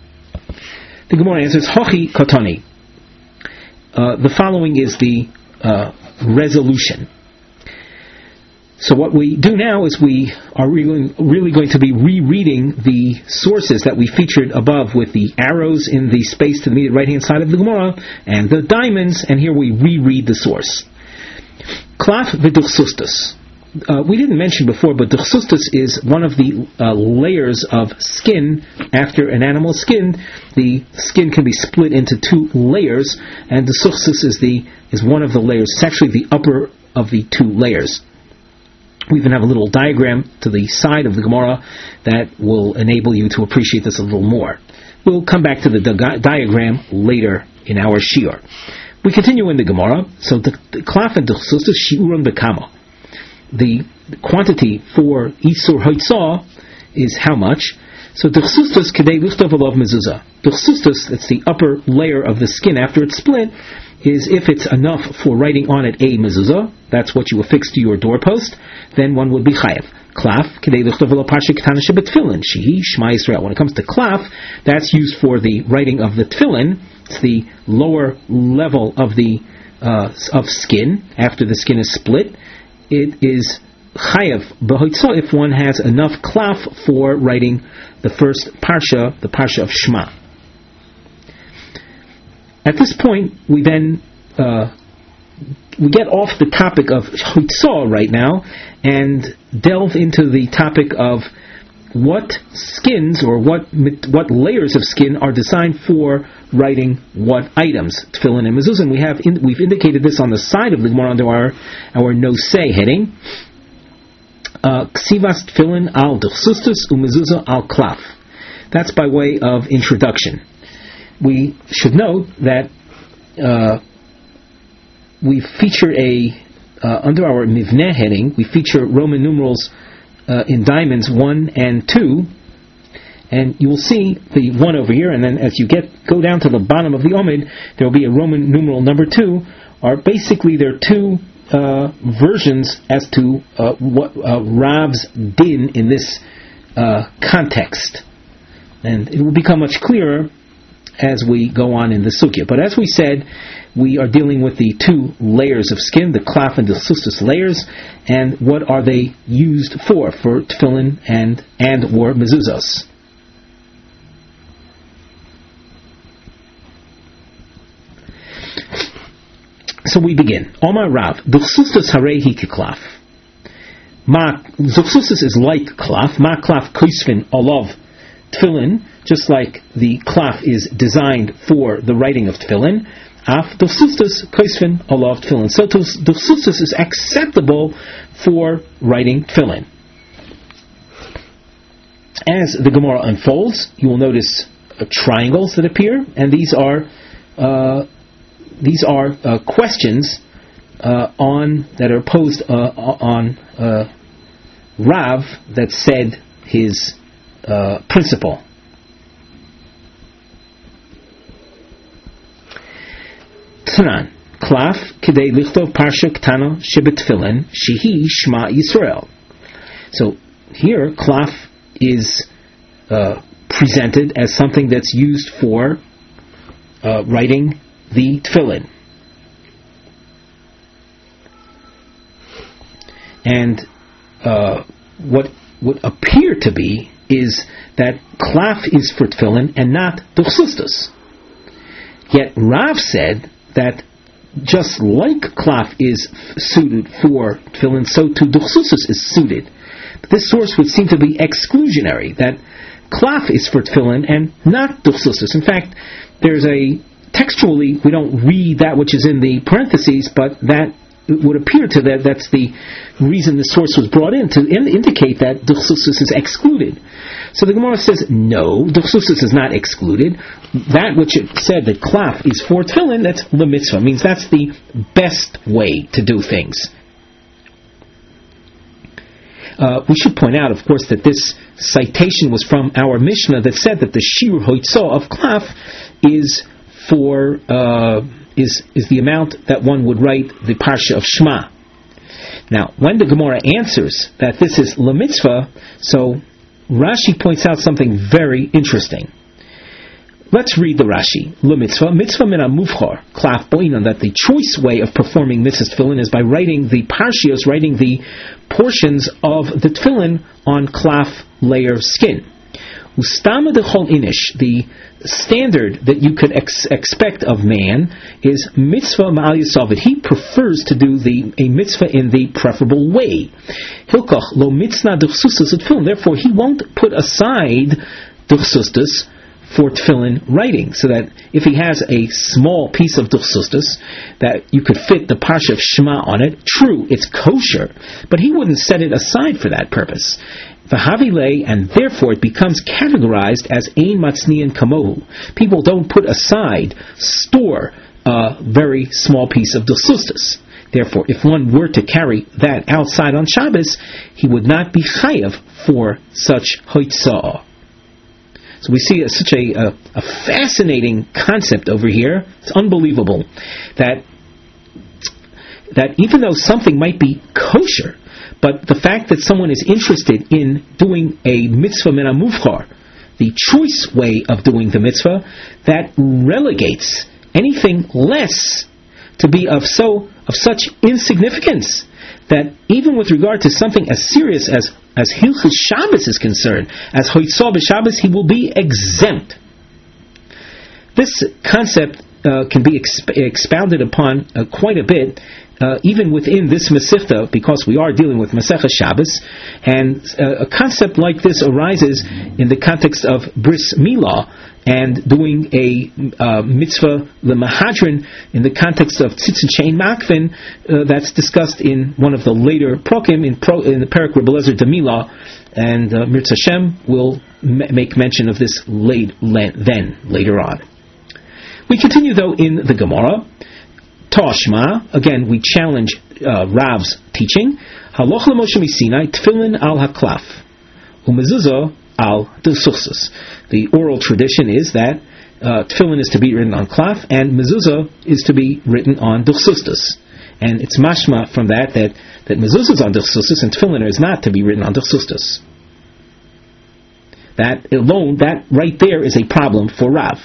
The Gemara answers, Hochi Kotoni. Uh, the following is the uh, resolution. So what we do now is we are really, really going to be rereading the sources that we featured above with the arrows in the space to the immediate right-hand side of the Gemara and the diamonds, and here we reread the source. Klaf v'duchsustus. Uh, we didn't mention before, but duchsustus is one of the uh, layers of skin. After an animal's skin, the skin can be split into two layers, and duchsustus is the is one of the layers. It's actually the upper of the two layers. We even have a little diagram to the side of the Gemara that will enable you to appreciate this a little more. We'll come back to the di- diagram later in our shiur. We continue in the Gemara. So the klaf and duchsustus shiuron bekama. The quantity for Isur Hoitzah is how much? So Duchsustus Kedei Luchtov Alav Mezuzah. Duchsustus, that's the upper layer of the skin after it's split, is if it's enough for writing on it a mezuzah, that's what you affix to your doorpost, then one would be chayav. Klaf Kedei Luchtov Alav Parsha Ketana Shebetfilin. Shehi Shema Yisrael. When it comes to klaf, that's used for the writing of the tefillin. It's the lower level of the uh, of skin after the skin is split. It is chayav b'hoitzah if one has enough klaf for writing the first parsha, the parsha of Shema. At this point, we then uh, we get off the topic of hoitzah right now and delve into the topic of what skins or what what layers of skin are designed for writing what items, tefillin and mezuzah. And we have in, we've indicated this on the side of the Gemara under our our nosei heading. Ksivas uh, tefillin al duchsustus umezuzah al klaf. That's by way of introduction. We should note that uh, we feature a uh, under our mivneh heading. We feature Roman numerals uh, in diamonds one and two. And you will see the one over here, and then as you get go down to the bottom of the Omid, there will be a Roman numeral number two. Are basically there are two uh, versions as to uh, what uh, Rav's din in this uh, context, and it will become much clearer as we go on in the sugya. But as we said, we are dealing with the two layers of skin, the klaf and the duchsustus layers, and what are they used for? For tefillin and and or mezuzos. So we begin. Omar Rav, duchsustus harehi kiklaf. Ma duchsustus is like klaf. Ma klaf koisvin olav tefillin, just like the klaf is designed for the writing of tefillin. Af duchsustus koisvin olav tefillin. So duchsustus is acceptable for writing tefillin. As the Gemara unfolds, you will notice uh, triangles that appear, and these are uh, These are uh, questions uh, on that are posed uh, on uh, Rav that said his uh, principle. Tanan klaf kidei lichtov parsha ktana shebetfilin shehi Shema Yisrael. So here klaf is uh, presented as something that's used for uh, writing the tefillin. And uh, what would appear to be is that klaf is for tefillin and not duchsustus. Yet Rav said that just like klaf is suited for tefillin, so too duchsustus is suited. But this source would seem to be exclusionary, that klaf is for tefillin and not duchsustus. In fact, there's a, textually, we don't read that which is in the parentheses, but that it would appear to that that's the reason the source was brought in, to in, indicate that duchsustus is excluded. So the Gemara says, no, duchsustus is not excluded. That which it said that klaf is for tefillin, that's lemitzvah, means that's the best way to do things. Uh, we should point out, of course, that this citation was from our Mishnah that said that the shir hoitzah of klaf is for uh, is is the amount that one would write the parsha of Shema. Now, when the Gemara answers that this is lemitzvah, so Rashi points out something very interesting. Let's read the Rashi. Lemitzvah, mitzvah min ha-muvchar, klaf boinan, that the choice way of performing mitzvah's tefillin is by writing the parshios, writing the portions of the tefillin on klaf layer skin. Ustama dechol inish, the standard that you could ex- expect of man is mitzvah ma'al yisavit. He prefers to do the a mitzvah in the preferable way. Hilkach lo mitzna duchsustus at tefillin. Therefore, he won't put aside duchsustus for tefillin writing, so that if he has a small piece of duchsustus that you could fit the parsha of Shema on it, true, it's kosher, but he wouldn't set it aside for that purpose. V'havilei, and therefore it becomes categorized as ein matznian kamohu. People don't put aside, store a very small piece of duchsustus. Therefore, if one were to carry that outside on Shabbos, he would not be chayav for such hoitzah. So we see a, such a, a, a fascinating concept over here. It's unbelievable that that even though something might be kosher, but the fact that someone is interested in doing a mitzvah min ha-muvchar, the choice way of doing the mitzvah, that relegates anything less to be of so of such insignificance that even with regard to something as serious as as Hilchus Shabbos is concerned, as Hoitzah b'Shabbos, he will be exempt. This concept uh, can be exp- expounded upon uh, quite a bit, uh, even within this Masechta, because we are dealing with Masechah Shabbos, and uh, a concept like this arises in the context of Bris Milah, and doing a uh, mitzvah l'mahadrin in the context of tzitzin shein makvin, uh, that's discussed in one of the later prokim in, pro, in the Perek Rebbe Eliezer Demilah, and uh, Mirz Hashem will m- make mention of this late le- then later on. We continue though in the Gemara. Tashma, again we challenge uh, Rav's teaching. Haloch l'Moshe miSinai tefillin al haklaf u'mezuzah al duchsustus. The oral tradition is that uh, tefillin is to be written on klaf and mezuzah is to be written on duchsustus. And it's mashma from that that, that mezuzah is on duchsustus and tefillin is not to be written on duchsustus. That alone, that right there is a problem for Rav.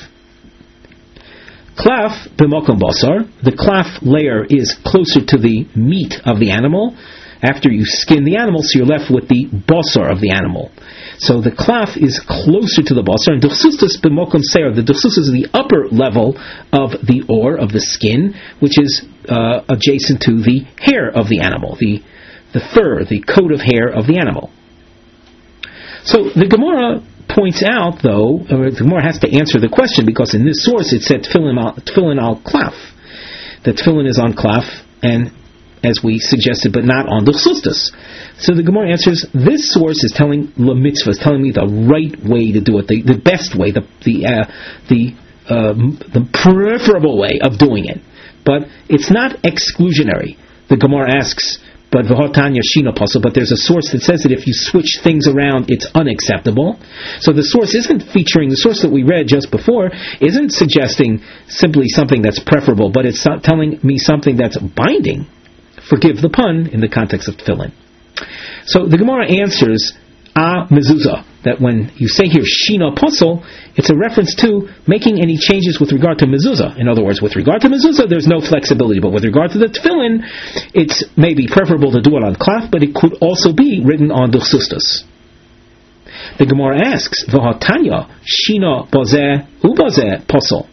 Klaf b'mokom basar, the klaf layer is closer to the meat of the animal. After you skin the animal, so you're left with the basar of the animal. So the klaf is closer to the basar, and duchsustus b'mokom seir, the duchsustus is the upper level of the or, of the skin, which is uh, adjacent to the hair of the animal, the the fur, the coat of hair of the animal. So the Gemara points out, though, or the Gemara has to answer the question, because in this source it said tefillin al, tefillin al klaf, that tefillin is on klaf, and as we suggested, but not on duchsustus. So the Gemara answers, this source is telling la mitzvah, is telling me the right way to do it, the, the best way, the the uh, the uh, the preferable way of doing it. But it's not exclusionary. The Gemara asks, but v'hotanya shina pasal, but there's a source that says that if you switch things around, it's unacceptable. So the source isn't featuring, the source that we read just before, isn't suggesting simply something that's preferable, but it's telling me something that's binding. Forgive the pun in the context of tefillin. So the Gemara answers, a mezuzah, that when you say here shina pasal, it's a reference to making any changes with regard to mezuzah. In other words, with regard to mezuzah, there's no flexibility, but with regard to the tefillin, it's maybe preferable to do it on klaf, but it could also be written on duchsustus. The Gemara asks, v'hatanya shina bazeh ubazeh pasal.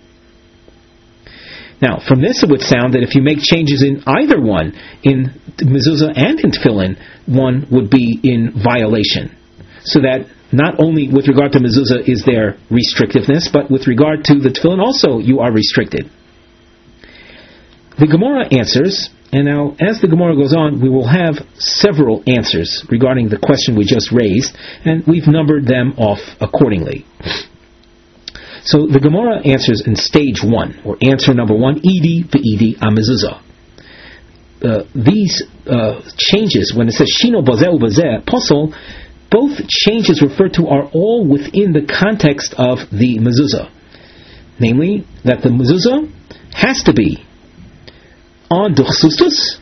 Now, from this it would sound that if you make changes in either one, in mezuzah and in tefillin, one would be in violation. So that not only with regard to mezuzah is there restrictiveness, but with regard to the tefillin also you are restricted. The Gemara answers, and now as the Gemara goes on, we will have several answers regarding the question we just raised, and we've numbered them off accordingly. So the Gemara answers in stage one, or answer number one, Idi ve'idi amezuzah. Uh, these uh, changes, when it says Shino bazeh ubazeh posel, both changes referred to are all within the context of the mezuzah. Namely, that the mezuzah has to be on duchsustus,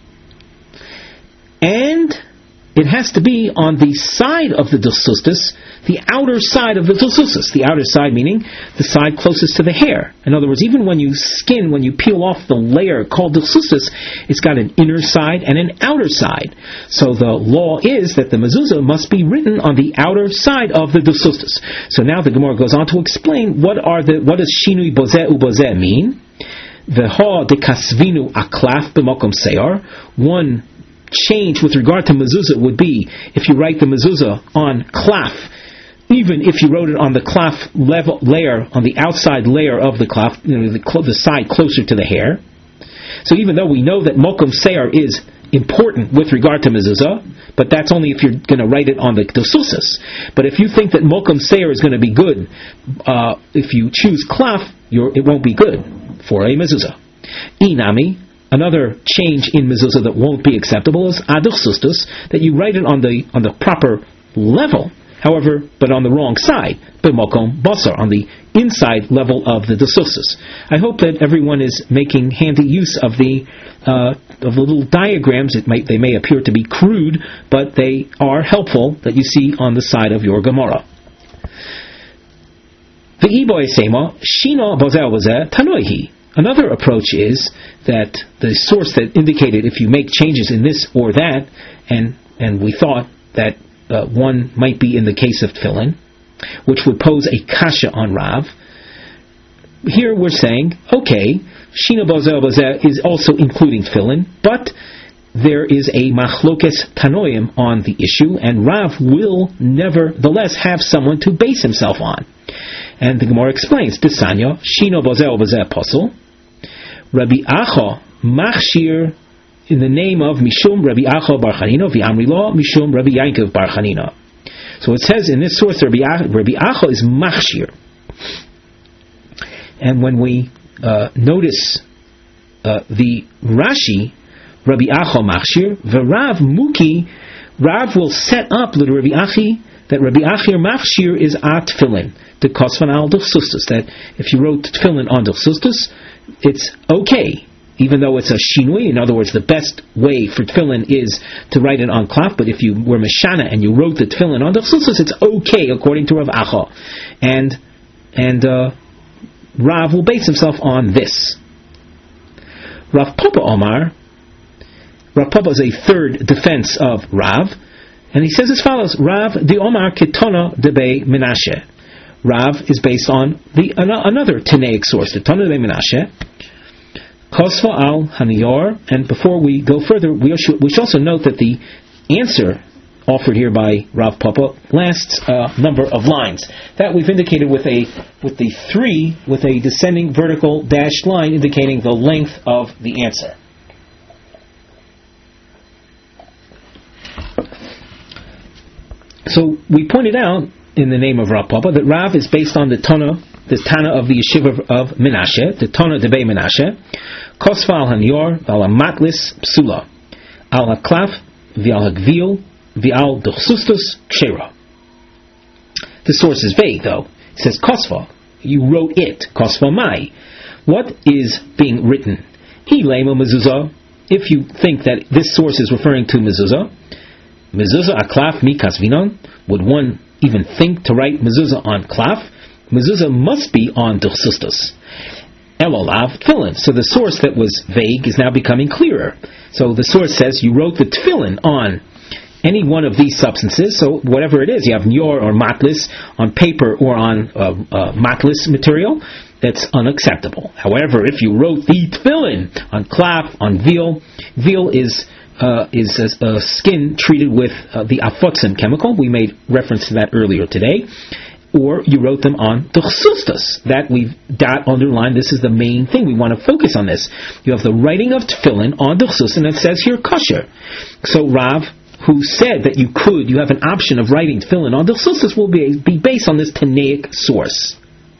and it has to be on the side of the duchsustus, the outer side of the duchsustus. The outer side meaning the side closest to the hair. In other words, even when you skin, when you peel off the layer called duchsustus, it's got an inner side and an outer side. So the law is that the mezuzah must be written on the outer side of the duchsustus. So now the Gemara goes on to explain what are the what does shinui bozeh ubozeh mean. The ha de kasvinu aklaf b'makom seyar. One change with regard to mezuzah would be if you write the mezuzah on klaf, even if you wrote it on the klaf level layer, on the outside layer of the klaf, you know, the, the side closer to the hair. So even though we know that mokum seyar is important with regard to mezuzah, but that's only if you're going to write it on the duchsustus. But if you think that mokum seyar is going to be good, uh, if you choose klaf, you're, it won't be good for a mezuzah. Inami, another change in mezuzah that won't be acceptable is aduchsustus, that you write it on the on the proper level, however, but on the wrong side, b'mokom basar, on the inside level of the duchsustus. I hope that everyone is making handy use of the uh, of the little diagrams. It might they may appear to be crude, but they are helpful that you see on the side of your Gemara. The iboy sema shino bozeh bozeh tanoihi. Another approach is that the source that indicated if you make changes in this or that, and and we thought that uh, one might be in the case of tefillin, which would pose a kasha on Rav. Here we're saying, okay, shino bozeh bozeh is also including tefillin, but there is a machlokes tanoim on the issue, and Rav will nevertheless have someone to base himself on. And the Gemara explains, Tisanya, Shino bozeh bozeh apostle, Rabbi Acha machshir in the name of Mishum Rabbi Acha bar Chanina, v'amri lo Mishum Rabbi Yankov bar Chanina. So it says in this source, Rabbi Acha, Rabbi Acha is machshir. And when we uh, notice uh, the Rashi, Rabbi Acha machshir, v'Rav muki, Rav will set up the Rabbi Achi that Rabbi Achir machshir is at tefillin, the kosvan al duchsustus, that if you wrote tefillin on duchsustus, it's okay, even though it's a shinui. In other words, the best way for tefillin is to write it on klaf, but if you were meshana and you wrote the tefillin on duchsustus, it's okay according to Rav Acha. And, and uh, Rav will base himself on this. Rav Papa Omar, Rav Papa is a third defense of Rav, and he says as follows: Rav di Omar Ketona debe Menashe. Rav is based on the another Tanaic source, the Tana debe Menashe. Kosva al Haniyor. And before we go further, we should, we should also note that the answer offered here by Rav Papa lasts a number of lines. That we've indicated with a with the three with a descending vertical dashed line indicating the length of the answer. So we pointed out in the name of Rav Papa that Rav is based on the Tana, the Tana of the Yeshiva of Menashe, the Tana debei Menashe, Kosva al Hanior, al Matlis Psula, al Haklaf, v'al Hagvil, v'al Duchsustus Kshera. The source is vague though. It says Kosva, you wrote it, Kosva Mai. What is being written? He lema mezuzah. If you think that this source is referring to mezuzah, mezuzah aklaf mi kasvinon, would one even think to write mezuzah on klaf? Mezuzah must be on duchsustus. Elolav tefillin. So the source that was vague is now becoming clearer. So the source says you wrote the tefillin on any one of these substances. So whatever it is, you have nior or matlis on paper or on uh, uh, matlis material, that's unacceptable. However, if you wrote the tefillin on klaf, on veal, veal is uh, is a, a skin treated with uh, the afotzim chemical. We made reference to that earlier today. Or you wrote them on d'chsustas. That we've dot underlined. This is the main thing. We want to focus on this. You have the writing of tefillin on d'chsustas, and it says here kosher. So Rav, who said that you could, you have an option of writing tefillin on d'chsustas, will be, be based on this Tanaic source.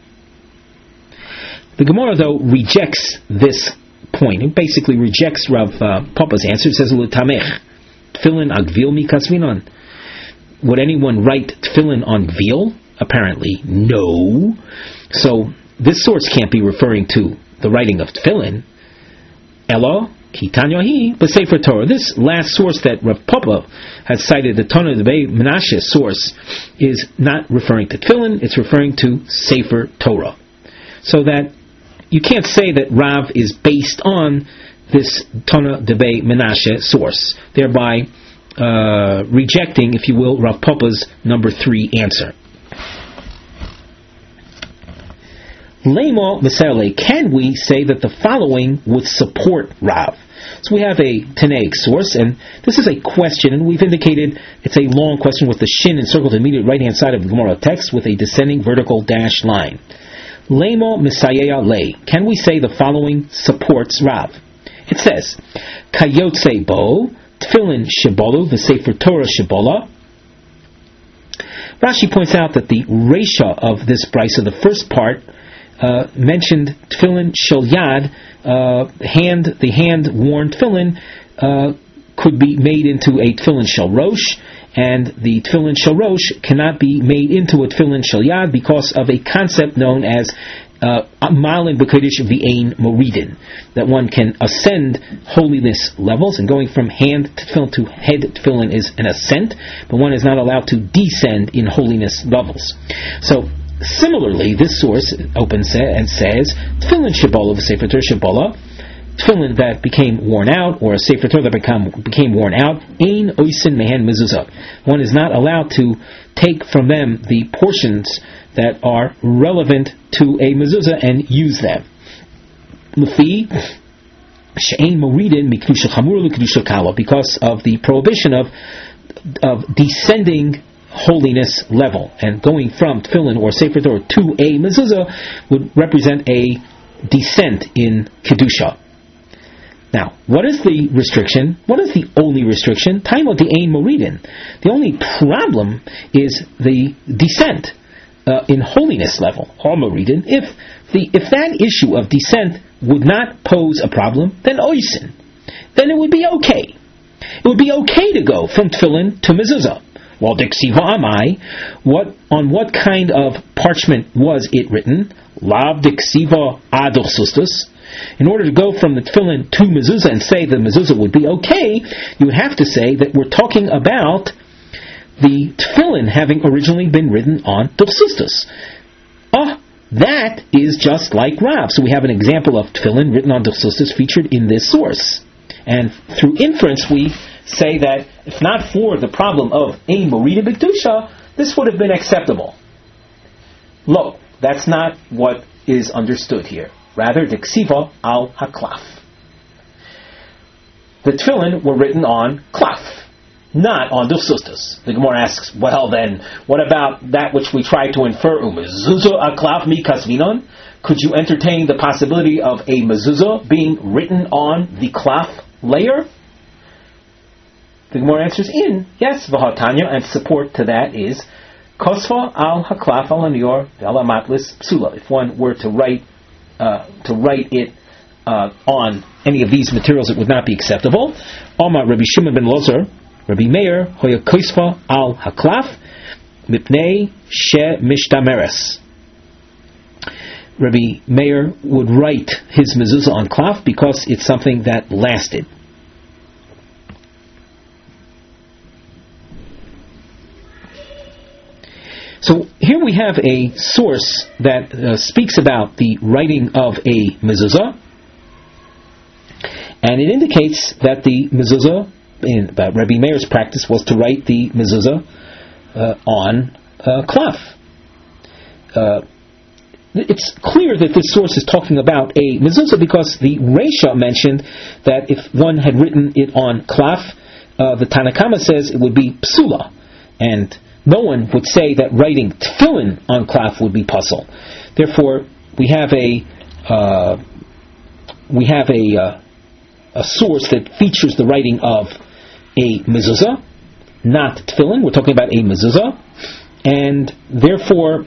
The Gemara, though, rejects this point. It basically rejects Rav uh, Papa's answer. It says, L'tamech, tefillin agvil mikasvinon. Would anyone write tefillin on gvil? Apparently, no. So, this source can't be referring to the writing of tefillin. Elo, kitanyahi, but Sefer Torah. This last source that Rav Papa has cited, the Tana Debei Menashe source, is not referring to tefillin, it's referring to Sefer Torah. So that you can't say that Rav is based on this Tana Debei Menashe source, thereby uh, rejecting, if you will, Rav Papa's number three answer. Lema Mesele, can we say that the following would support Rav? So we have a Tanaic source, and this is a question, and we've indicated it's a long question with the shin encircled in the immediate right-hand side of the Gemara text with a descending vertical dash line. Lema Mesayea Le, can we say the following supports Rav? It says, Kayotse Bo, Tfilin Shibolu, the Sefer Torah Shibola. Rashi points out that the Resha of this brisa, the first part, Uh, mentioned tefillin shel yad, uh, hand, the hand-worn tefillin uh, could be made into a tefillin shel rosh, and the tefillin shel rosh cannot be made into a tefillin shel yad because of a concept known as malin b'kodesh v'ein moridin, that one can ascend holiness levels, and going from hand tefillin to head tefillin is an ascent, but one is not allowed to descend in holiness levels. So, similarly, this source opens and says, Tefillin Shibola of Sefer Torah Shibola, tefillin that became worn out, or a Sefer Torah that become, became worn out, Ein Oisin Mehen Mezuzah. One is not allowed to take from them the portions that are relevant to a mezuzah and use them. Lefi She'ein Moridin Mikdusha Chamur L'Kedusha Kala, because of the prohibition of of descending holiness level, and going from tefillin or Sefer Torah to a mezuzah would represent a descent in kedusha. Now, what is the restriction? What is the only restriction? Taimo the ein moridin. The only problem is the descent uh, in holiness level. Ha moridin. If the if that issue of descent would not pose a problem, then oisin, then it would be okay. It would be okay to go from tefillin to mezuzah. Well, diksiva amai, what on what kind of parchment was it written? Lav diksiva adol sustus. In order to go from the tefillin to mezuzah and say the mezuzah would be okay, you would have to say that we're talking about the tefillin having originally been written on d'chsustas. Ah, that is just like Rav. So we have an example of tefillin written on d'chsustas featured in this source, and through inference we say that if not for the problem of ein morida b'kedusha, this would have been acceptable. Lo, that's not what is understood here. Rather, diksiva al haklaf. The tefillin were written on klaf, not on d'chsustas. The Gemara asks, well then, what about that which we try to infer, mezuzah aklaf mi kasvinon? Could you entertain the possibility of a mezuzah being written on the klaf layer? The Gemara answers in, yes, v'hatanya, and support to that is kosfa al haklaf al anior v'ala matlis psula. If one were to write uh, to write it uh, on any of these materials, it would not be acceptable. Omar Rabbi Shimon ben Lozer, Rabbi Meir hoya kosfa al haklaf mipnei she mishtameres. Rabbi Meir would write his mezuzah on klaf because it's something that lasted. So here we have a source that uh, speaks about the writing of a mezuzah, and it indicates that the mezuzah, in uh, Rabbi Meir's practice, was to write the mezuzah uh, on uh, klaf. Uh, it's clear that this source is talking about a mezuzah because the Reisha mentioned that if one had written it on klaf, uh, the Tanna Kama says it would be psula, and no one would say that writing tefillin on klaf would be puzzle. Therefore, we have a uh, we have a uh, a source that features the writing of a mezuzah, not tefillin. We're talking about a mezuzah, and therefore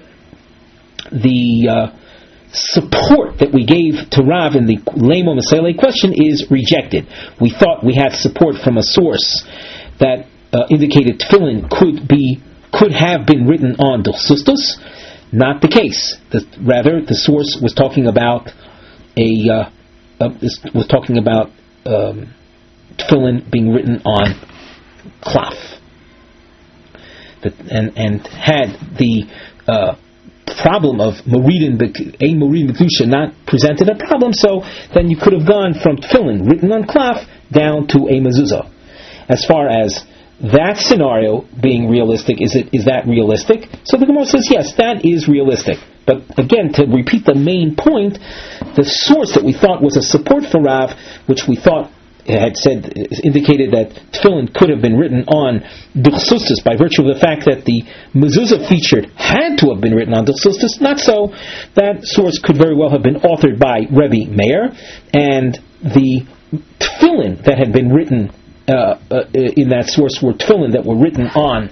the uh, support that we gave to Rav in the Lemo Mesele question is rejected. We thought we had support from a source that uh, indicated tefillin could be could have been written on Duchsustus. Not the case. The, rather, the source was talking about a uh, uh, was talking about um, tefillin being written on klaf, that, and and had the uh, problem of Moridin a Moridin B'Kedusha not presented a problem, so then you could have gone from tefillin written on klaf down to a mezuzah. As far as that scenario being realistic, is it is that realistic? So the Gemara says yes, that is realistic. But again, to repeat the main point, the source that we thought was a support for Rav, which we thought had said indicated that tefillin could have been written on Duchsustus by virtue of the fact that the mezuzah featured had to have been written on Duchsustus. Not so. That source could very well have been authored by Rebbe Meir, and the tefillin that had been written uh, uh, in that source were tefillin that were written on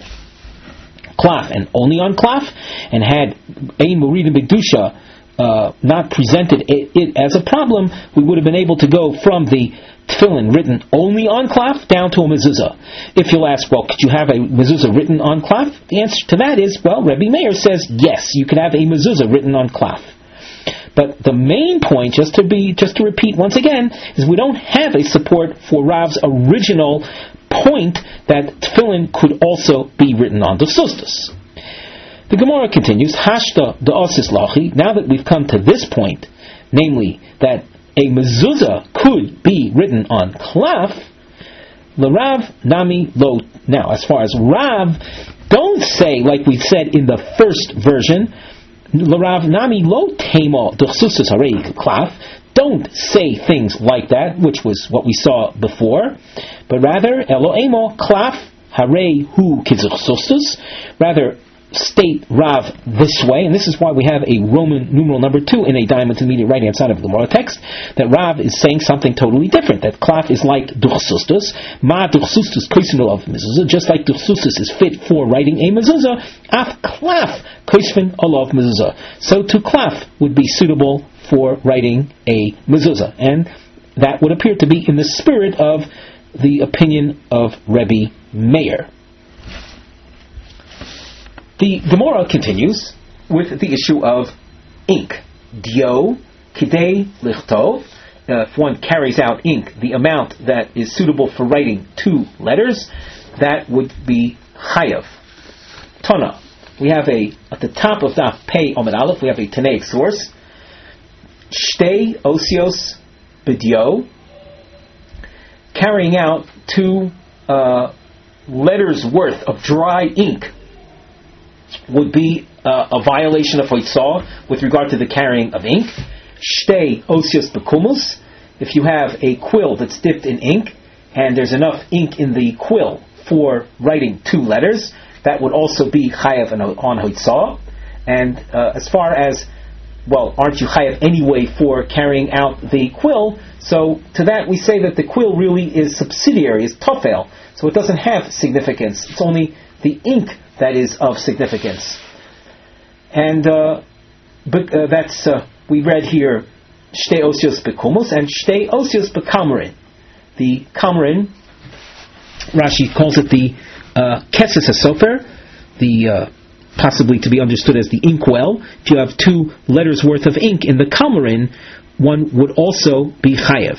klaf and only on klaf, and had a Moridin B'Kedusha uh, not presented it, it as a problem, we would have been able to go from the tefillin written only on klaf down to a mezuzah. If you'll ask, well, could you have a mezuzah written on klaf? The answer to that is, well, Rebbe Meir says yes, you could have a mezuzah written on klaf. But the main point, just to be, just to repeat once again, is we don't have a support for Rav's original point that tefillin could also be written on the sustus. The Gemara continues, Hashta da'asis lachi. Now that we've come to this point, namely that a mezuzah could be written on klaf, l'Rav nami lo. Now, as far as Rav, don't say like we said in the first version, l'Rav nami lo tema duchsustus harei klaf. Don't say things like that, which was what we saw before, but rather Eloemo klaf harei hu kizuchsustus. Rather, state Rav this way, and this is why we have a Roman numeral number two in a diamond immediate right hand side of the Gemara text, that Rav is saying something totally different, that klaf is like duchsustus, ma duchsustus koisfin of mezuzah, just like duchsustus is fit for writing a mezuzah, af klaf koisfin olav mezuzah. So to klaf would be suitable for writing a mezuzah, and that would appear to be in the spirit of the opinion of Rebbe Meir. The Gemara continues with the issue of ink. Dio kidei lichtov. Uh, if one carries out ink, the amount that is suitable for writing two letters, that would be chayav. Tana. We have a, at the top of Daf Pei Amud Aleph, we have a Tanaic source. Shtei osios b'dio. Carrying out two uh, letters worth of dry ink would be uh, a violation of Hoitzah with regard to the carrying of ink. Shtei osios b'kumus. If you have a quill that's dipped in ink, and there's enough ink in the quill for writing two letters, that would also be chayav on Hoitzah. And uh, as far as, well, aren't you chayav anyway for carrying out the quill? So to that we say that the quill really is subsidiary, is tofel, so it doesn't have significance. It's only the ink that is of significance. And uh, but uh, that's uh, we read here shtei osios bekumus and shtei osios bekamrin. The kamrin, Rashi calls it the uh, keses hasofer, the uh, possibly to be understood as the inkwell. If you have two letters worth of ink in the kamrin, one would also be chayev.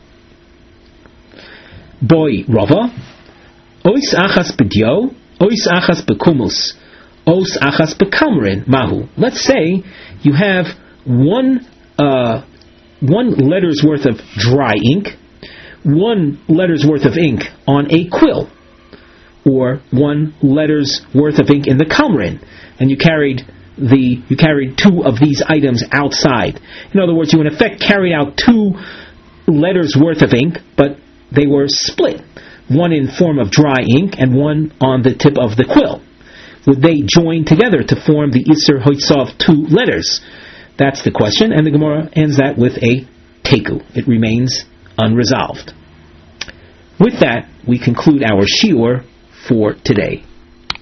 Boy Rava, ois achas b'dio, ois achas b'kumus, ois achas b'kamrin mahu. Let's say you have one uh, one letter's worth of dry ink, one letter's worth of ink on a quill, or one letter's worth of ink in the kamrin, and you carried the you carried two of these items outside. In other words, you in effect carried out two letters worth of ink, but they were split, one in form of dry ink and one on the tip of the quill. Would they join together to form the Isser Hoitzah of two letters? That's the question, and the Gemara ends that with a teku. It remains unresolved. With that, we conclude our shiur for today.